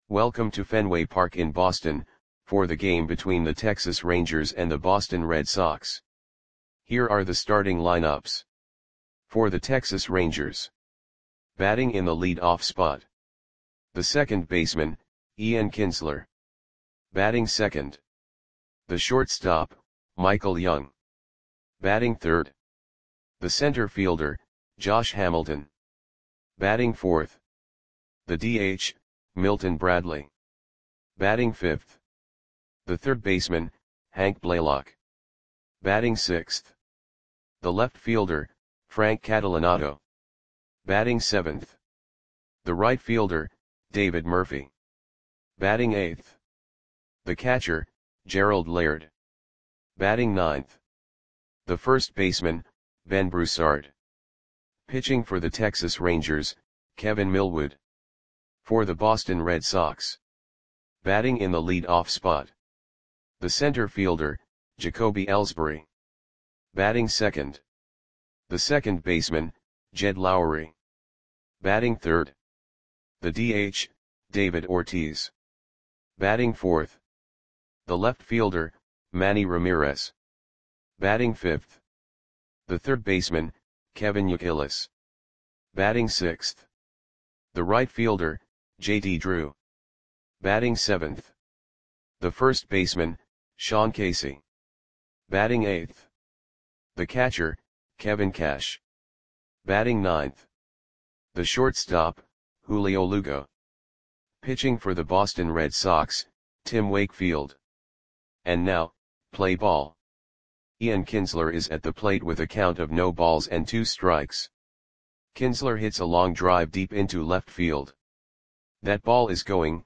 Welcome to Fenway Park in Boston, for the game between the Texas Rangers and the Boston Red Sox. Here are the starting lineups. For the Texas Rangers. Batting in the lead-off spot. The second baseman, Ian Kinsler. Batting second. The shortstop, Michael Young. Batting third. The center fielder, Josh Hamilton. Batting fourth. The DH, Milton Bradley. Batting fifth. The third baseman, Hank Blaylock. Batting sixth. The left fielder, Frank Catalanotto. Batting seventh. The right fielder, David Murphy. Batting eighth. The catcher, Gerald Laird. Batting ninth. The first baseman, Ben Broussard. Pitching for the Texas Rangers, Kevin Millwood. For the Boston Red Sox. Batting in the lead-off spot. The center fielder, Jacoby Ellsbury. Batting second. The second baseman, Jed Lowrie. Batting third. The DH, David Ortiz. Batting fourth. The left fielder, Manny Ramirez. Batting fifth. The third baseman, Kevin Youkilis. Batting sixth. The right fielder, J.D. Drew. Batting seventh. The first baseman, Sean Casey. Batting eighth. The catcher, Kevin Cash. Batting ninth. The shortstop, Julio Lugo. Pitching for the Boston Red Sox, Tim Wakefield. And now, play ball. Ian Kinsler is at the plate with a count of no balls and 2 strikes. Kinsler hits a long drive deep into left field. That ball is gone.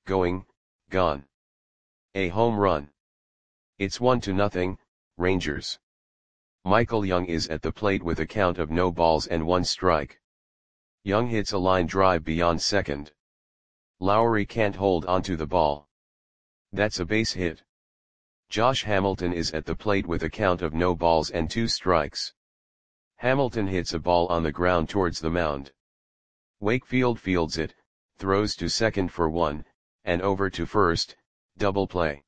A home run. It's 1-0, Rangers. Michael Young is at the plate with a count of no balls and 1 strike. Young hits a line drive beyond second. Lowrie can't hold onto the ball. That's a base hit. Josh Hamilton is at the plate with a count of no balls and 2 strikes. Hamilton hits a ball on the ground towards the mound. Wakefield fields it, throws to second for 1, and over to first, double play.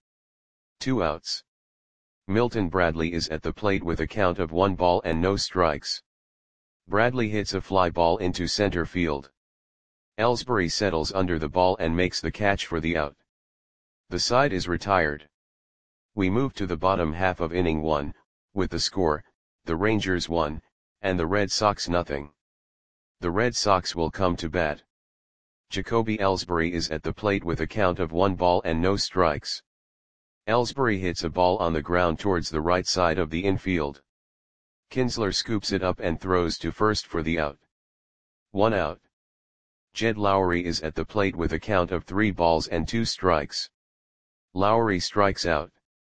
2 outs. Milton Bradley is at the plate with a count of 1 ball and no strikes. Bradley hits a fly ball into center field. Ellsbury settles under the ball and makes the catch for the out. The side is retired. We move to the bottom half of inning 1, with the score, the Rangers 1, and the Red Sox nothing. The Red Sox will come to bat. Jacoby Ellsbury is at the plate with a count of 1 ball and no strikes. Ellsbury hits a ball on the ground towards the right side of the infield. Kinsler scoops it up and throws to first for the out. 1 out. Jed Lowrie is at the plate with a count of 3 balls and 2 strikes. Lowrie strikes out.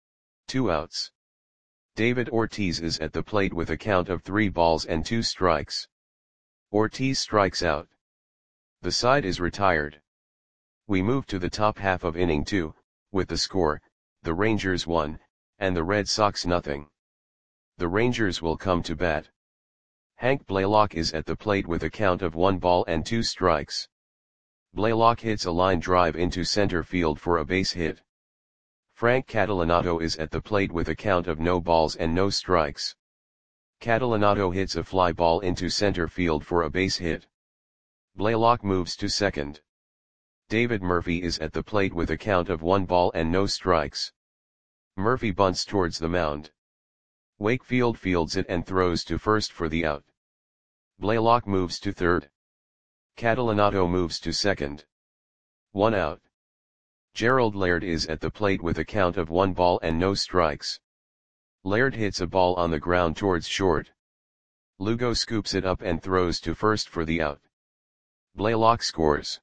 2 outs. David Ortiz is at the plate with a count of 3 balls and 2 strikes. Ortiz strikes out. The side is retired. We move to the top half of inning 2, with the score, the Rangers 1, and the Red Sox nothing. The Rangers will come to bat. Hank Blaylock is at the plate with a count of 1 ball and 2 strikes. Blaylock hits a line drive into center field for a base hit. Frank Catalanotto is at the plate with a count of no balls and no strikes. Catalanotto hits a fly ball into center field for a base hit. Blaylock moves to second. David Murphy is at the plate with a count of 1 ball and no strikes. Murphy bunts towards the mound. Wakefield fields it and throws to first for the out. Blaylock moves to third. Catalanotto moves to second. 1 out. Gerald Laird is at the plate with a count of 1 ball and no strikes. Laird hits a ball on the ground towards short. Lugo scoops it up and throws to first for the out. Blaylock scores.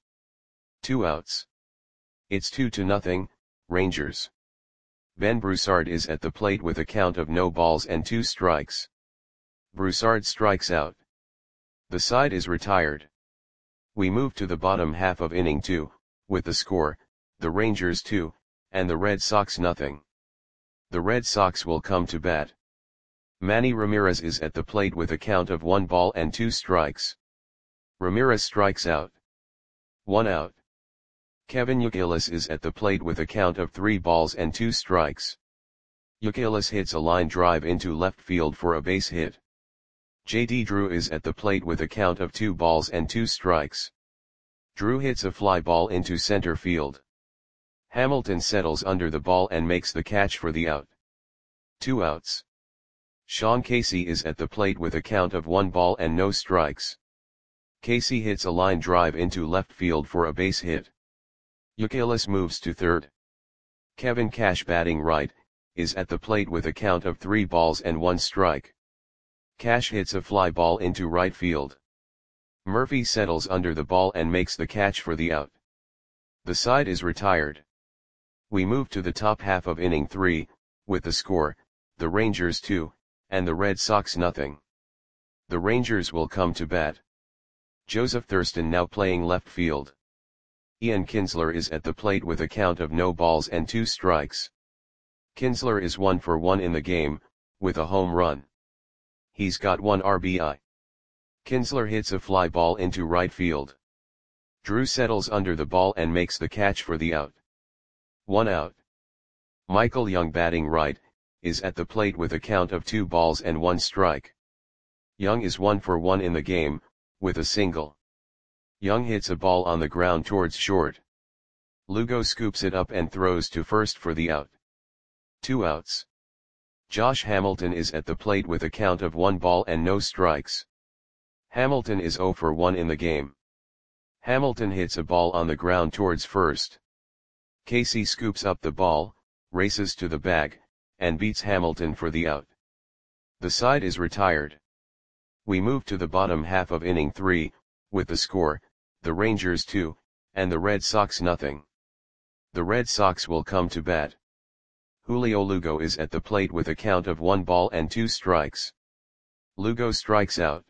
2 outs. It's 2-0, Rangers. Ben Broussard is at the plate with a count of no balls and 2 strikes. Broussard strikes out. The side is retired. We move to the bottom half of inning 2, with the score, the Rangers 2, and the Red Sox nothing. The Red Sox will come to bat. Manny Ramirez is at the plate with a count of 1 ball and 2 strikes. Ramirez strikes out. 1 out. Kevin Youkilis is at the plate with a count of 3 balls and 2 strikes. Youkilis hits a line drive into left field for a base hit. J.D. Drew is at the plate with a count of 2 balls and 2 strikes. Drew hits a fly ball into center field. Hamilton settles under the ball and makes the catch for the out. 2 outs. Sean Casey is at the plate with a count of 1 ball and no strikes. Casey hits a line drive into left field for a base hit. Youkilis moves to third. Kevin Cash, batting right, is at the plate with a count of 3 balls and 1 strike. Cash hits a fly ball into right field. Murphy settles under the ball and makes the catch for the out. The side is retired. We move to the top half of inning 3, with the score, the Rangers 2, and the Red Sox nothing. The Rangers will come to bat. Joseph Thurston now playing left field. Ian Kinsler is at the plate with a count of no balls and 2 strikes. Kinsler is 1 for 1 in the game, with a home run. He's got 1 RBI. Kinsler hits a fly ball into right field. Drew settles under the ball and makes the catch for the out. 1 out. Michael Young, batting right, is at the plate with a count of 2 balls and 1 strike. Young is 1 for 1 in the game, with a single. Young hits a ball on the ground towards short. Lugo scoops it up and throws to first for the out. 2 outs. Josh Hamilton is at the plate with a count of 1 ball and no strikes. Hamilton is 0 for 1 in the game. Hamilton hits a ball on the ground towards first. Casey scoops up the ball, races to the bag, and beats Hamilton for the out. The side is retired. We move to the bottom half of inning 3, with the score, the Rangers 2, and the Red Sox nothing. The Red Sox will come to bat. Julio Lugo is at the plate with a count of 1 ball and 2 strikes. Lugo strikes out.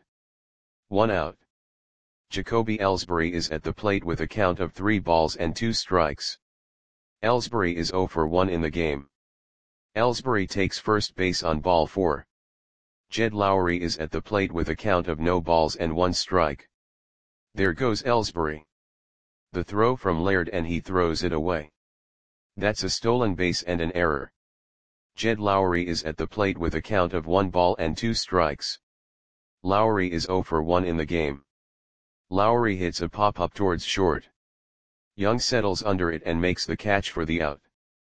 1 out. Jacoby Ellsbury is at the plate with a count of 3 balls and 2 strikes. Ellsbury is 0 for 1 in the game. Ellsbury takes first base on ball 4. Jed Lowry is at the plate with a count of no balls and 1 strike. There goes Ellsbury. The throw from Laird, and he throws it away. That's a stolen base and an error. Jed Lowry is at the plate with a count of 1 ball and 2 strikes. Lowry is 0 for 1 in the game. Lowry hits a pop-up towards short. Young settles under it and makes the catch for the out.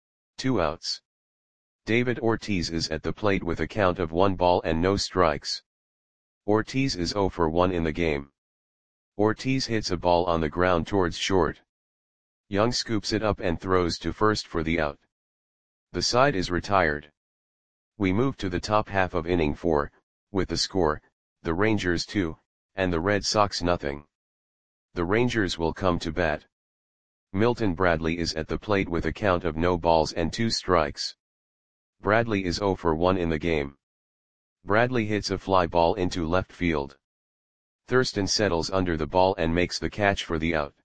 2 outs. David Ortiz is at the plate with a count of 1 ball and no strikes. Ortiz is 0 for 1 in the game. Ortiz hits a ball on the ground towards short. Young scoops it up and throws to first for the out. The side is retired. We move to the top half of inning 4, with the score, the Rangers 2, and the Red Sox nothing. The Rangers will come to bat. Milton Bradley is at the plate with a count of no balls and 2 strikes. Bradley is 0 for 1 in the game. Bradley hits a fly ball into left field. Thurston settles under the ball and makes the catch for the out.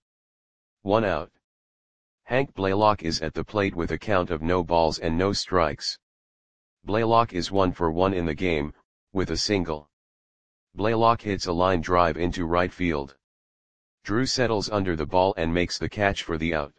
1 out. Hank Blaylock is at the plate with a count of no balls and no strikes. Blaylock is 1 for 1 in the game, with a single. Blaylock hits a line drive into right field. Drew settles under the ball and makes the catch for the out.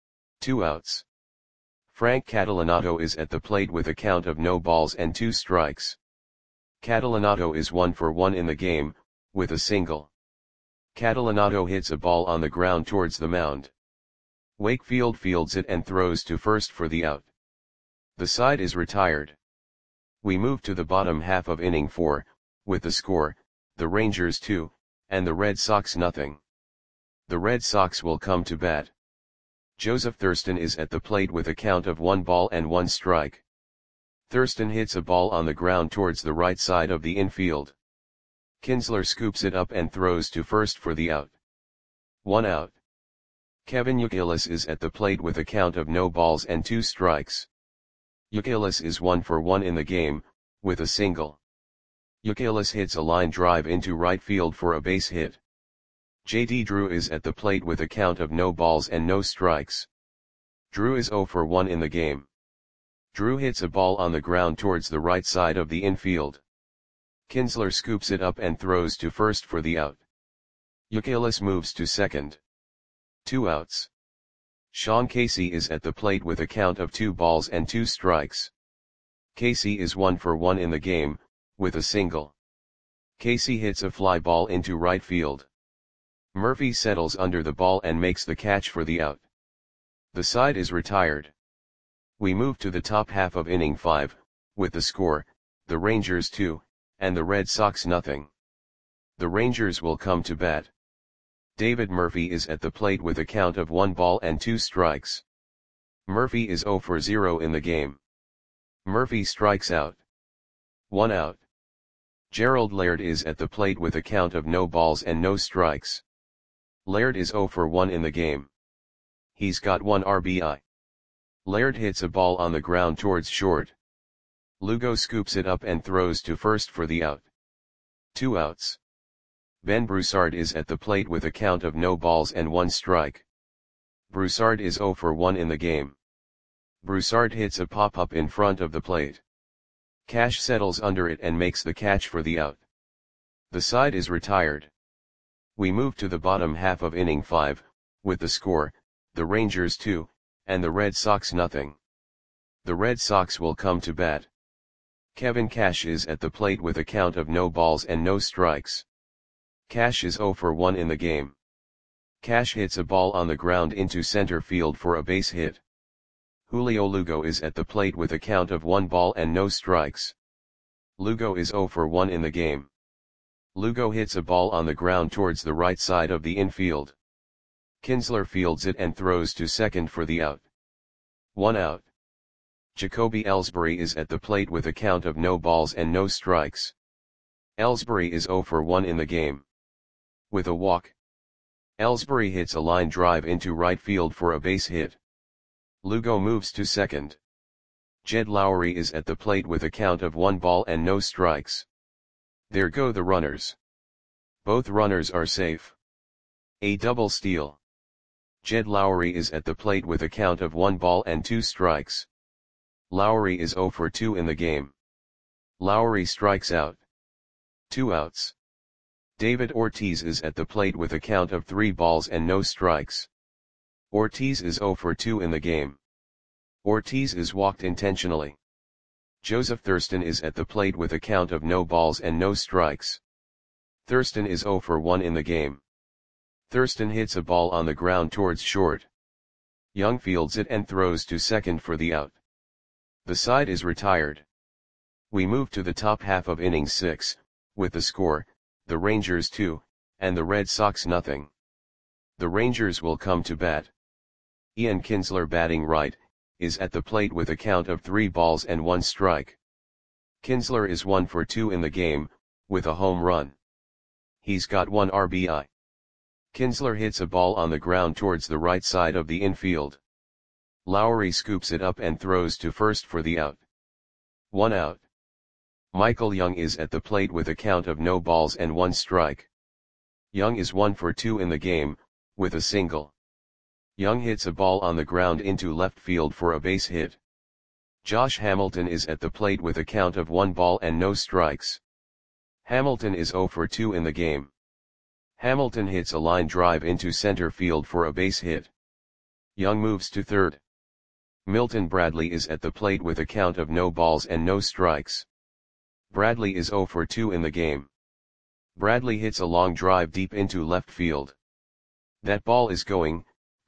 2 outs. Frank Catalanato is at the plate with a count of no balls and 2 strikes. Catalanato is 1 for 1 in the game, with a single. Catalanato hits a ball on the ground towards the mound. Wakefield fields it and throws to first for the out. The side is retired. We move to the bottom half of inning 4, with the score, the Rangers 2, and the Red Sox nothing. The Red Sox will come to bat. Joseph Thurston is at the plate with a count of 1 ball and 1 strike. Thurston hits a ball on the ground towards the right side of the infield. Kinsler scoops it up and throws to first for the out. 1 out. Kevin Youkilis is at the plate with a count of no balls and 2 strikes. Youkilis is 1 for 1 in the game, with a single. Youkilis hits a line drive into right field for a base hit. J.D. Drew is at the plate with a count of no balls and no strikes. Drew is 0 for 1 in the game. Drew hits a ball on the ground towards the right side of the infield. Kinsler scoops it up and throws to first for the out. Youkilis moves to second. 2 outs. Sean Casey is at the plate with a count of 2 balls and 2 strikes. Casey is 1 for 1 in the game, with a single. Casey hits a fly ball into right field. Murphy settles under the ball and makes the catch for the out. The side is retired. We move to the top half of inning 5, with the score, the Rangers 2, and the Red Sox nothing. The Rangers will come to bat. David Murphy is at the plate with a count of 1 ball and 2 strikes. Murphy is 0 for 0 in the game. Murphy strikes out. 1 out. Gerald Laird is at the plate with a count of no balls and no strikes. Laird is 0 for 1 in the game. He's got 1 RBI. Laird hits a ball on the ground towards short. Lugo scoops it up and throws to first for the out. 2 outs. Ben Broussard is at the plate with a count of no balls and 1 strike. Broussard is 0 for 1 in the game. Broussard hits a pop-up in front of the plate. Cash settles under it and makes the catch for the out. The side is retired. We move to the bottom half of inning 5, with the score, the Rangers 2, and the Red Sox nothing. The Red Sox will come to bat. Kevin Cash is at the plate with a count of no balls and no strikes. Cash is 0 for 1 in the game. Cash hits a ball on the ground into center field for a base hit. Julio Lugo is at the plate with a count of 1 ball and no strikes. Lugo is 0 for 1 in the game. Lugo hits a ball on the ground towards the right side of the infield. Kinsler fields it and throws to second for the out. 1 out. Jacoby Ellsbury is at the plate with a count of no balls and no strikes. Ellsbury is 0 for 1 in the game. With a walk, Ellsbury hits a line drive into right field for a base hit. Lugo moves to second. Jed Lowry is at the plate with a count of 1 ball and no strikes. There go the runners. Both runners are safe. A double steal. Jed Lowry is at the plate with a count of 1 ball and 2 strikes. Lowry is 0 for 2 in the game. Lowry strikes out. 2 outs. David Ortiz is at the plate with a count of 3 balls and no strikes. Ortiz is 0 for 2 in the game. Ortiz is walked intentionally. Joseph Thurston is at the plate with a count of no balls and no strikes. Thurston is 0 for 1 in the game. Thurston hits a ball on the ground towards short. Young fields it and throws to second for the out. The side is retired. We move to the top half of inning 6, with the score, the Rangers 2, and the Red Sox nothing. The Rangers will come to bat. Ian Kinsler batting right, is at the plate with a count of 3 balls and 1 strike. Kinsler is 1 for 2 in the game, with a home run. He's got 1 RBI. Kinsler hits a ball on the ground towards the right side of the infield. Lowry scoops it up and throws to first for the out. 1 out. Michael Young is at the plate with a count of no balls and 1 strike. Young is 1 for 2 in the game, with a single. Young hits a ball on the ground into left field for a base hit. Josh Hamilton is at the plate with a count of 1 ball and no strikes. Hamilton is 0 for 2 in the game. Hamilton hits a line drive into center field for a base hit. Young moves to third. Milton Bradley is at the plate with a count of no balls and no strikes. Bradley is 0 for 2 in the game. Bradley hits a long drive deep into left field. That ball is gone.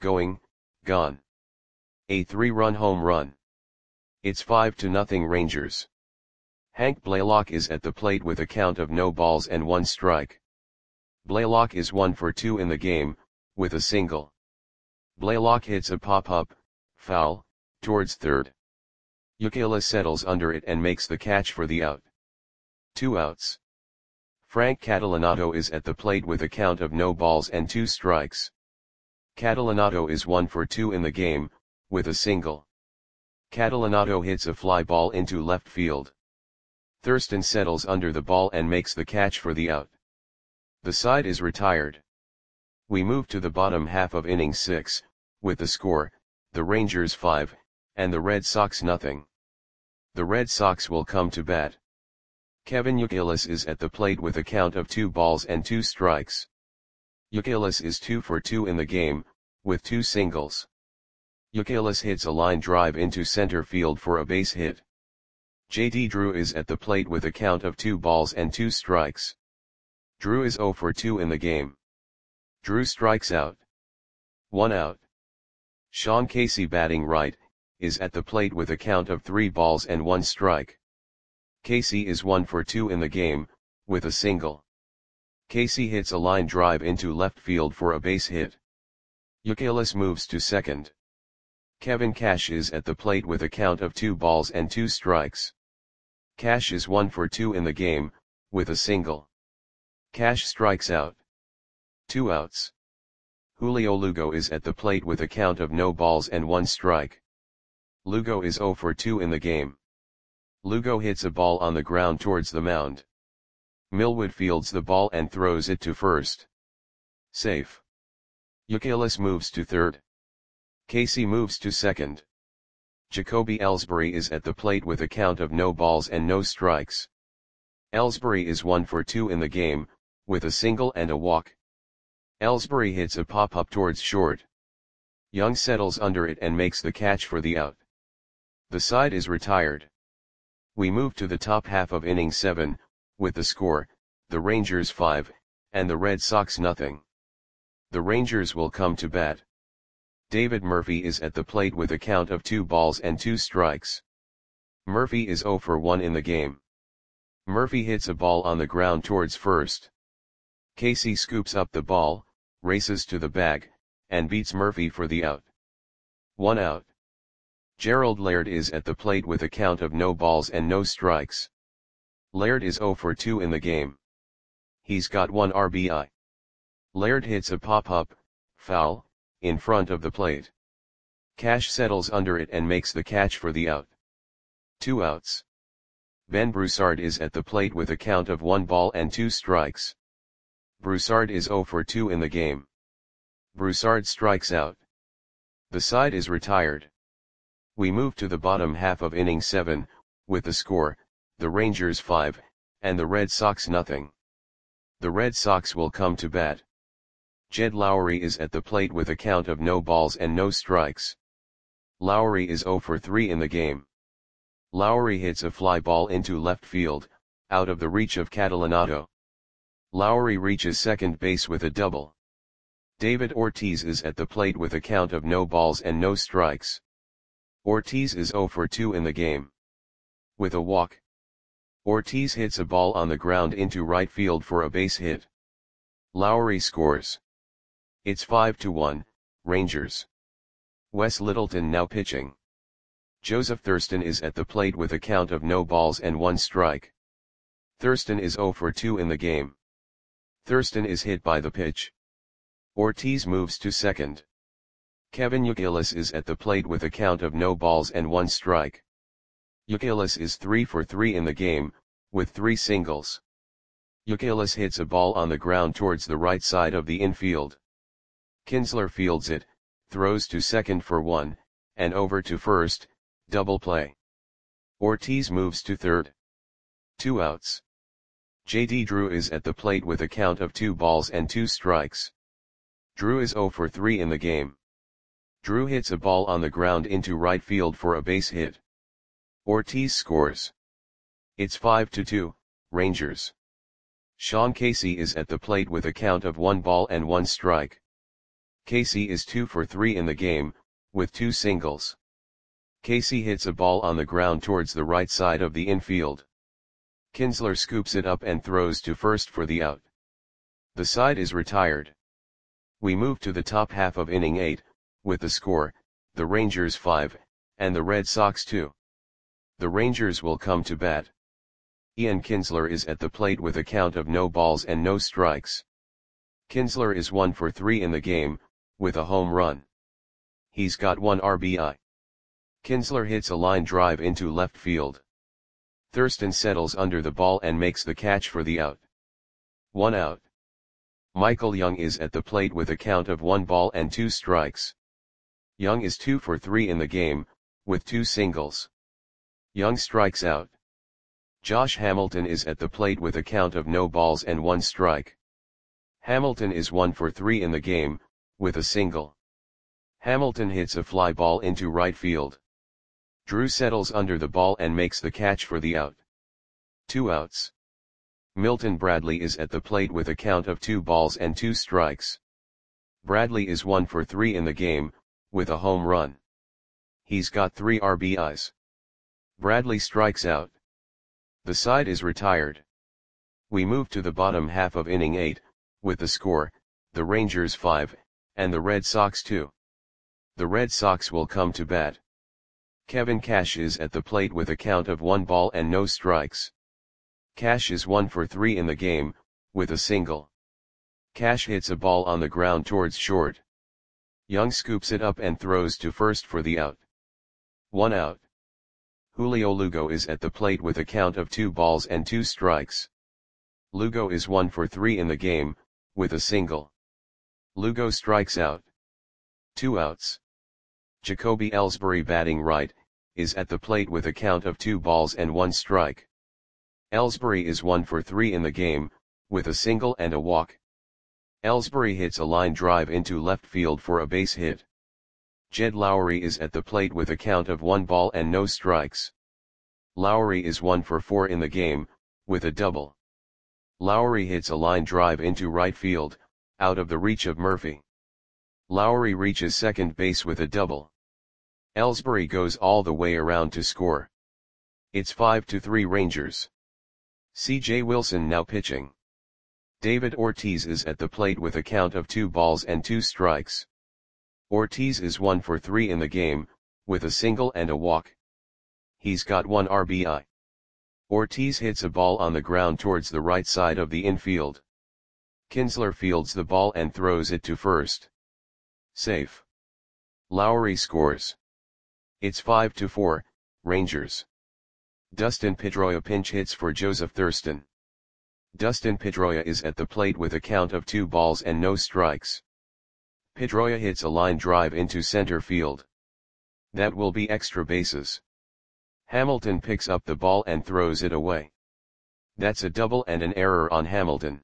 A 3-run home run. It's 5-0 Rangers. Hank Blaylock is at the plate with a count of no balls and 1 strike. Blaylock is 1 for 2 in the game, with a single. Blaylock hits a pop-up, foul, towards third. Ukela settles under it and makes the catch for the out. 2 outs. Frank Catalanato is at the plate with a count of no balls and 2 strikes. Catalanato is 1 for 2 in the game, with a single. Catalanato hits a fly ball into left field. Thurston settles under the ball and makes the catch for the out. The side is retired. We move to the bottom half of inning 6, with the score, the Rangers 5, and the Red Sox nothing. The Red Sox will come to bat. Kevin Youkilis is at the plate with a count of 2 balls and 2 strikes. Youkilis is 2 for 2 in the game, with 2 singles. Youkilis hits a line drive into center field for a base hit. JD Drew is at the plate with a count of 2 balls and 2 strikes. Drew is 0 for 2 in the game. Drew strikes out. 1 out. Sean Casey, batting right, is at the plate with a count of 3 balls and 1 strike. Casey is 1 for 2 in the game, with a single. Casey hits a line drive into left field for a base hit. Youkilis moves to second. Kevin Cash is at the plate with a count of 2 balls and 2 strikes. Cash is 1 for 2 in the game, with a single. Cash strikes out. 2 outs. Julio Lugo is at the plate with a count of no balls and 1 strike. Lugo is 0 for 2 in the game. Lugo hits a ball on the ground towards the mound. Millwood fields the ball and throws it to first. Safe. Youkilis moves to third. Casey moves to second. Jacoby Ellsbury is at the plate with a count of no balls and no strikes. Ellsbury is 1 for 2 in the game, with a single and a walk. Ellsbury hits a pop-up towards short. Young settles under it and makes the catch for the out. The side is retired. We move to the top half of inning 7, with the score, the Rangers 5, and the Red Sox nothing. The Rangers will come to bat. David Murphy is at the plate with a count of 2 balls and 2 strikes. Murphy is 0 for 1 in the game. Murphy hits a ball on the ground towards first. Casey scoops up the ball, races to the bag, and beats Murphy for the out. 1 out. Gerald Laird is at the plate with a count of no balls and no strikes. Laird is 0 for 2 in the game. He's got 1 RBI. Laird hits a pop-up, foul, in front of the plate. Cash settles under it and makes the catch for the out. 2 outs. Ben Broussard is at the plate with a count of 1 ball and 2 strikes. Broussard is 0 for 2 in the game. Broussard strikes out. The side is retired. We move to the bottom half of inning 7, with the score, the Rangers 5, and the Red Sox nothing. The Red Sox will come to bat. Jed Lowry is at the plate with a count of no balls and no strikes. Lowry is 0 for 3 in the game. Lowry hits a fly ball into left field, out of the reach of Catalanato. Lowry reaches second base with a double. David Ortiz is at the plate with a count of no balls and no strikes. Ortiz is 0 for 2 in the game. With a walk. Ortiz hits a ball on the ground into right field for a base hit. Lowry scores. It's 5-1, Rangers. Wes Littleton now pitching. Joseph Thurston is at the plate with a count of no balls and 1 strike. Thurston is 0 for 2 in the game. Thurston is hit by the pitch. Ortiz moves to second. Kevin Youkilis is at the plate with a count of no balls and 1 strike. Youkilis is 3 for 3 in the game, with 3 singles. Youkilis hits a ball on the ground towards the right side of the infield. Kinsler fields it, throws to second for 1, and over to first, double play. Ortiz moves to third. 2 outs. JD Drew is at the plate with a count of 2 balls and 2 strikes. Drew is 0 for 3 in the game. Drew hits a ball on the ground into right field for a base hit. Ortiz scores. It's 5-2, Rangers. Sean Casey is at the plate with a count of 1 ball and 1 strike. Casey is 2 for 3 in the game, with 2 singles. Casey hits a ball on the ground towards the right side of the infield. Kinsler scoops it up and throws to first for the out. The side is retired. We move to the top half of inning 8, with the score, the Rangers 5, and the Red Sox 2. The Rangers will come to bat. Ian Kinsler is at the plate with a count of no balls and no strikes. Kinsler is 1 for 3 in the game, with a home run. He's got 1 RBI. Kinsler hits a line drive into left field. Thurston settles under the ball and makes the catch for the out. 1 out. Michael Young is at the plate with a count of 1 ball and 2 strikes. Young is 2 for 3 in the game, with 2 singles. Young strikes out. Josh Hamilton is at the plate with a count of no balls and 1 strike. Hamilton is 1 for 3 in the game, with a single. Hamilton hits a fly ball into right field. Drew settles under the ball and makes the catch for the out. 2 outs. Milton Bradley is at the plate with a count of 2 balls and 2 strikes. Bradley is 1 for 3 in the game, with a home run. He's got 3 RBIs. Bradley strikes out. The side is retired. We move to the bottom half of inning 8, with the score, the Rangers 5, and the Red Sox 2. The Red Sox will come to bat. Kevin Cash is at the plate with a count of 1 ball and no strikes. Cash is 1 for 3 in the game, with a single. Cash hits a ball on the ground towards short. Young scoops it up and throws to first for the out. 1 out. Julio Lugo is at the plate with a count of 2 balls and 2 strikes. Lugo is 1 for 3 in the game, with a single. Lugo strikes out. 2 outs. Jacoby Ellsbury, batting right, is at the plate with a count of 2 balls and 1 strike. Ellsbury is 1 for 3 in the game, with a single and a walk. Ellsbury hits a line drive into left field for a base hit. Jed Lowrie is at the plate with a count of 1 ball and no strikes. Lowrie is 1 for 4 in the game, with a double. Lowrie hits a line drive into right field, out of the reach of Murphy. Lowrie reaches second base with a double. Ellsbury goes all the way around to score. It's 5-3 Rangers. C.J. Wilson now pitching. David Ortiz is at the plate with a count of 2 balls and 2 strikes. Ortiz is 1 for 3 in the game, with a single and a walk. He's got 1 RBI. Ortiz hits a ball on the ground towards the right side of the infield. Kinsler fields the ball and throws it to first. Safe. Lowrie scores. It's 5-4, Rangers. Dustin Pedroia pinch hits for Joseph Thurston. Dustin Pedroia is at the plate with a count of 2 balls and no strikes. Pedroia hits a line drive into center field. That will be extra bases. Hamilton picks up the ball and throws it away. That's a double and an error on Hamilton.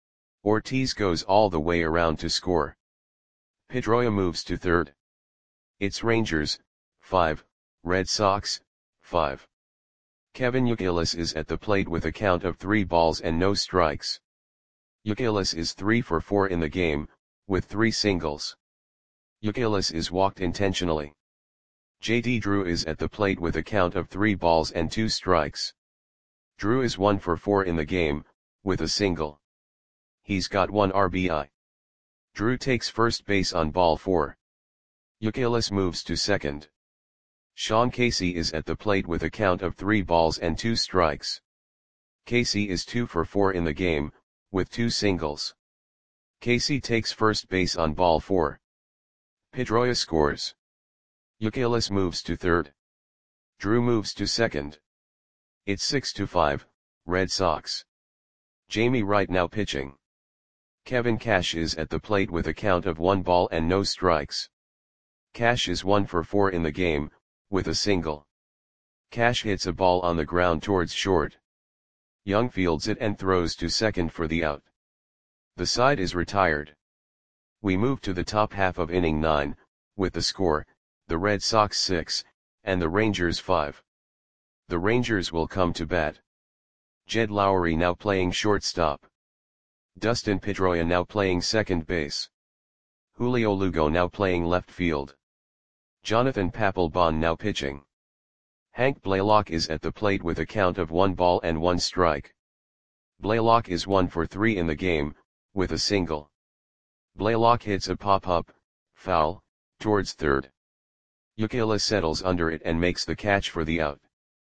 Ortiz goes all the way around to score. Pedroia moves to third. It's Rangers, 5, Red Sox, 5. Kevin Youkilis is at the plate with a count of 3 balls and no strikes. Youkilis is 3 for 4 in the game, with 3 singles. Youkilis is walked intentionally. J.D. Drew is at the plate with a count of 3 balls and 2 strikes. Drew is 1 for 4 in the game, with a single. He's got 1 RBI. Drew takes first base on ball 4. Youkilis moves to second. Sean Casey is at the plate with a count of 3 balls and 2 strikes. Casey is 2 for 4 in the game, with 2 singles. Casey takes first base on ball 4. Pedroia scores. Youkilis moves to third. Drew moves to second. It's 6-5, Red Sox. Jamie Wright now pitching. Kevin Cash is at the plate with a count of 1 ball and no strikes. Cash is 1 for 4 in the game, with a single. Cash hits a ball on the ground towards short. Young fields it and throws to second for the out. The side is retired. We move to the top half of inning 9, with the score, the Red Sox 6, and the Rangers 5. The Rangers will come to bat. Jed Lowrie now playing shortstop. Dustin Pedroia now playing second base. Julio Lugo now playing left field. Jonathan Papelbon now pitching. Hank Blaylock is at the plate with a count of 1 ball and 1 strike. Blaylock is 1 for 3 in the game, with a single. Blaylock hits a pop-up, foul, towards third. Youkilis settles under it and makes the catch for the out.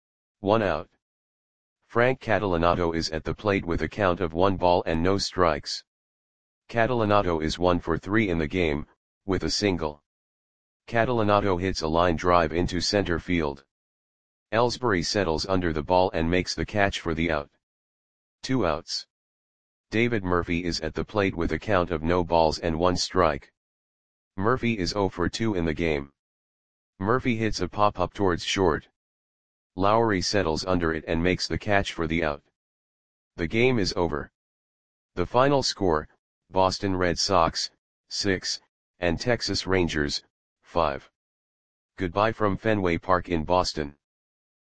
1 out. Frank Catalanato is at the plate with a count of 1 ball and no strikes. Catalanato is 1 for 3 in the game, with a single. Catalanato hits a line drive into center field. Ellsbury settles under the ball and makes the catch for the out. 2 outs. David Murphy is at the plate with a count of no balls and 1 strike. Murphy is 0 for 2 in the game. Murphy hits a pop-up towards short. Lowrie settles under it and makes the catch for the out. The game is over. The final score, Boston Red Sox, 6, and Texas Rangers, 5. Goodbye from Fenway Park in Boston.